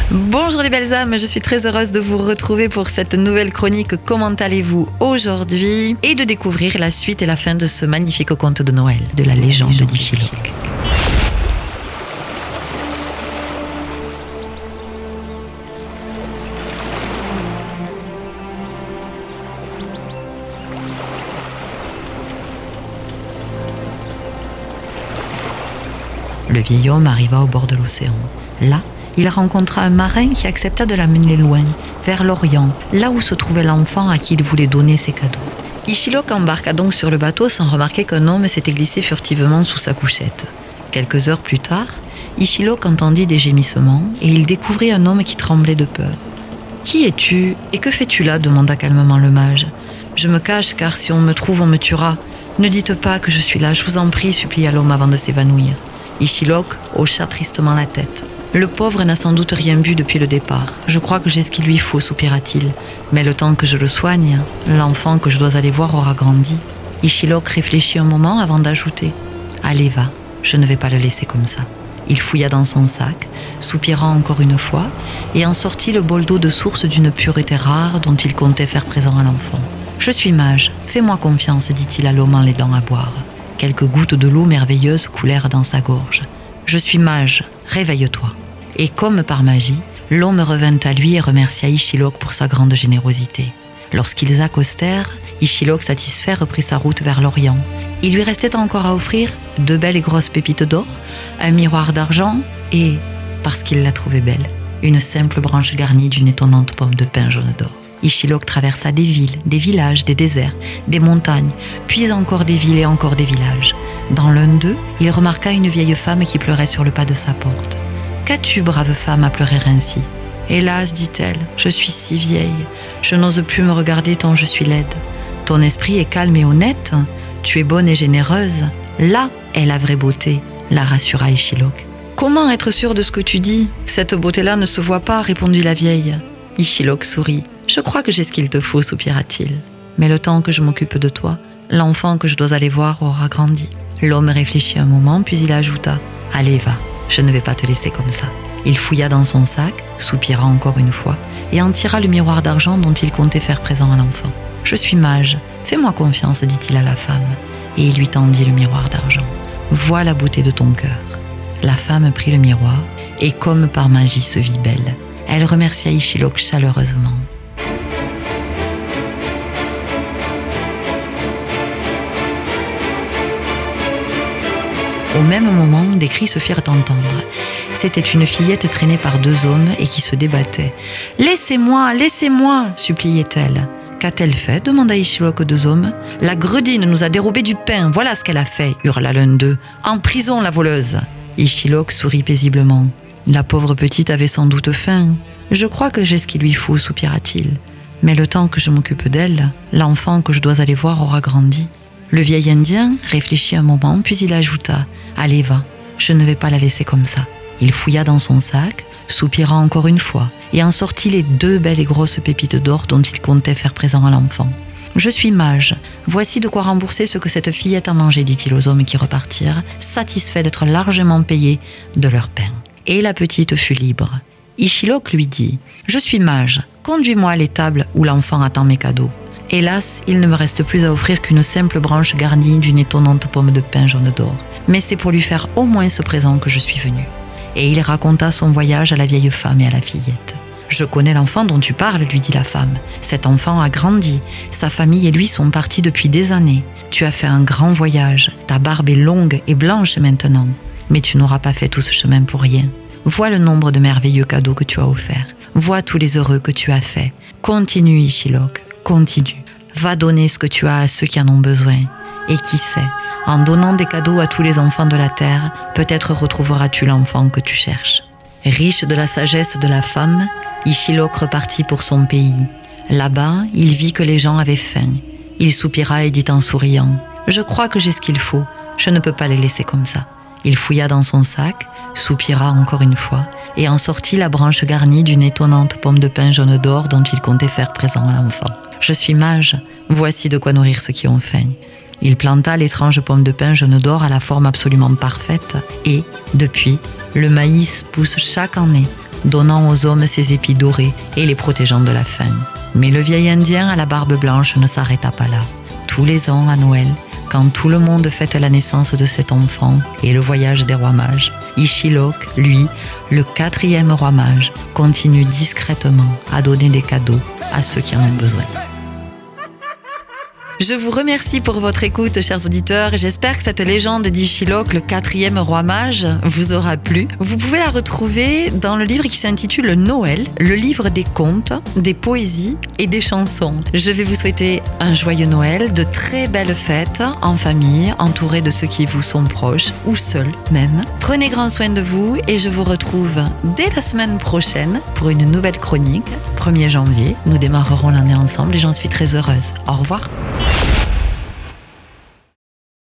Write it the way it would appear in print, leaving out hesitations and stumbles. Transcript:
Bonjour les belles âmes, je suis très heureuse de vous retrouver pour cette nouvelle chronique Comment allez-vous aujourd'hui et de découvrir la suite et la fin de ce magnifique conte de Noël de la légende d'Ishiloque. Le vieil homme arriva au bord de l'océan. Là, il rencontra un marin qui accepta de l'amener loin, vers l'Orient, là où se trouvait l'enfant à qui il voulait donner ses cadeaux. Ishiloque embarqua donc sur le bateau sans remarquer qu'un homme s'était glissé furtivement sous sa couchette. Quelques heures plus tard, Ishiloque entendit des gémissements et il découvrit un homme qui tremblait de peur. « Qui es-tu et que fais-tu là ?» demanda calmement le mage. « Je me cache car si on me trouve, on me tuera. Ne dites pas que je suis là, je vous en prie, » supplia l'homme avant de s'évanouir. Ishiloque hocha tristement la tête. Le pauvre n'a sans doute rien bu depuis le départ. Je crois que j'ai ce qu'il lui faut, soupira-t-il. Mais le temps que je le soigne, l'enfant que je dois aller voir aura grandi. Ishiloque réfléchit un moment avant d'ajouter « Allez, va, je ne vais pas le laisser comme ça. » Il fouilla dans son sac, soupira encore une fois, et en sortit le bol d'eau de source d'une pureté rare dont il comptait faire présent à l'enfant. « Je suis mage, fais-moi confiance, dit-il à l'homme en l'aidant à boire. » Quelques gouttes de l'eau merveilleuse coulèrent dans sa gorge. « Je suis mage, réveille-toi. » Et comme par magie, l'homme revint à lui et remercia Ishiloque pour sa grande générosité. Lorsqu'ils accostèrent, Ishiloque satisfait reprit sa route vers l'Orient. Il lui restait encore à offrir 2 belles et grosses pépites d'or, un miroir d'argent et, parce qu'il la trouvait belle, une simple branche garnie d'une étonnante pomme de pin jaune d'or. Ishiloque traversa des villes, des villages, des déserts, des montagnes, puis encore des villes et encore des villages. Dans l'un d'eux, il remarqua une vieille femme qui pleurait sur le pas de sa porte. « Qu'as-tu, brave femme, à pleurer ainsi ?»« Hélas, dit-elle, je suis si vieille, je n'ose plus me regarder tant je suis laide. Ton esprit est calme et honnête, tu es bonne et généreuse, là est la vraie beauté, » la rassura Ishiloque. « Comment être sûr de ce que tu dis ? Cette beauté-là ne se voit pas, répondit la vieille. Ishiloque sourit. « Je crois que j'ai ce qu'il te faut, soupira-t-il. Mais le temps que je m'occupe de toi, l'enfant que je dois aller voir aura grandi. » L'homme réfléchit un moment, puis il ajouta « Allez, va, je ne vais pas te laisser comme ça. » Il fouilla dans son sac, soupira encore une fois, et en tira le miroir d'argent dont il comptait faire présent à l'enfant. « Je suis mage, fais-moi confiance, dit-il à la femme, et il lui tendit le miroir d'argent. « Vois la beauté de ton cœur. » La femme prit le miroir, et comme par magie se vit belle. Elle remercia Ishiloque chaleureusement. Au même moment, des cris se firent entendre. C'était une fillette traînée par 2 hommes et qui se débattait. « Laissez-moi, laissez-moi » suppliait-elle. « Qu'a-t-elle fait » demanda Ishiloque aux 2 hommes. « La gredine nous a dérobé du pain, voilà ce qu'elle a fait » hurla l'un d'eux. « En prison, la voleuse » Ishiloque sourit paisiblement. La pauvre petite avait sans doute faim. « Je crois que j'ai ce qu'il lui faut » soupira-t-il. « Mais le temps que je m'occupe d'elle, l'enfant que je dois aller voir aura grandi. » Le vieil Indien réfléchit un moment, puis il ajouta « Allez, va, je ne vais pas la laisser comme ça. » Il fouilla dans son sac, soupira encore une fois, et en sortit les 2 belles et grosses pépites d'or dont il comptait faire présent à l'enfant. « Je suis mage, voici de quoi rembourser ce que cette fillette a mangé, dit-il aux hommes qui repartirent, satisfaits d'être largement payés de leur pain. Et la petite fut libre. Ishiloque lui dit « Je suis mage, conduis-moi à l'étable où l'enfant attend mes cadeaux. » Hélas, il ne me reste plus à offrir qu'une simple branche garnie d'une étonnante pomme de pin jaune d'or. Mais c'est pour lui faire au moins ce présent que je suis venu. Et il raconta son voyage à la vieille femme et à la fillette. « Je connais l'enfant dont tu parles, lui dit la femme. Cet enfant a grandi. Sa famille et lui sont partis depuis des années. Tu as fait un grand voyage. Ta barbe est longue et blanche maintenant. Mais tu n'auras pas fait tout ce chemin pour rien. Vois le nombre de merveilleux cadeaux que tu as offerts. Vois tous les heureux que tu as faits. Continue, Ishiloque. Continue, va donner ce que tu as à ceux qui en ont besoin. Et qui sait, en donnant des cadeaux à tous les enfants de la terre, peut-être retrouveras-tu l'enfant que tu cherches. » Riche de la sagesse de la femme, Ishiloque repartit pour son pays. Là-bas, il vit que les gens avaient faim. Il soupira et dit en souriant « Je crois que j'ai ce qu'il faut, je ne peux pas les laisser comme ça. » Il fouilla dans son sac, soupira encore une fois, et en sortit la branche garnie d'une étonnante pomme de pin jaune d'or dont il comptait faire présent à l'enfant. « Je suis mage, voici de quoi nourrir ceux qui ont faim. » Il planta l'étrange pomme de pin jaune d'or à la forme absolument parfaite et, depuis, le maïs pousse chaque année donnant aux hommes ses épis dorés et les protégeant de la faim. Mais le vieil Indien à la barbe blanche ne s'arrêta pas là. Tous les ans à Noël, quand tout le monde fête la naissance de cet enfant et le voyage des rois mages, Ichilok, lui, le 4e roi mage, continue discrètement à donner des cadeaux à ceux qui en ont besoin. Je vous remercie pour votre écoute, chers auditeurs, et j'espère que cette légende d'Ichilok, le 4e roi mage, vous aura plu. Vous pouvez la retrouver dans le livre qui s'intitule Noël, le livre des contes, des poésies et des chansons. Je vais vous souhaiter un joyeux Noël, de très belles fêtes en famille, entourés de ceux qui vous sont proches, ou seuls même. Prenez grand soin de vous et je vous retrouve dès la semaine prochaine pour une nouvelle chronique. 1er janvier, nous démarrerons l'année ensemble et j'en suis très heureuse. Au revoir.